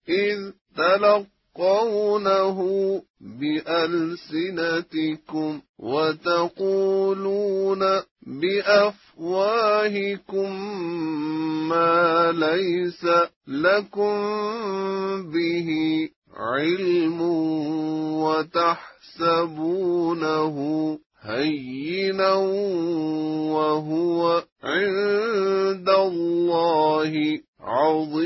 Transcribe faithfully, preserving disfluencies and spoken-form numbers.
إذ تلقونه بألسنتكم وتقولون بأفواهكم ما ليس لكم به علم وتحسبونه هينا وهو عند الله عظيم.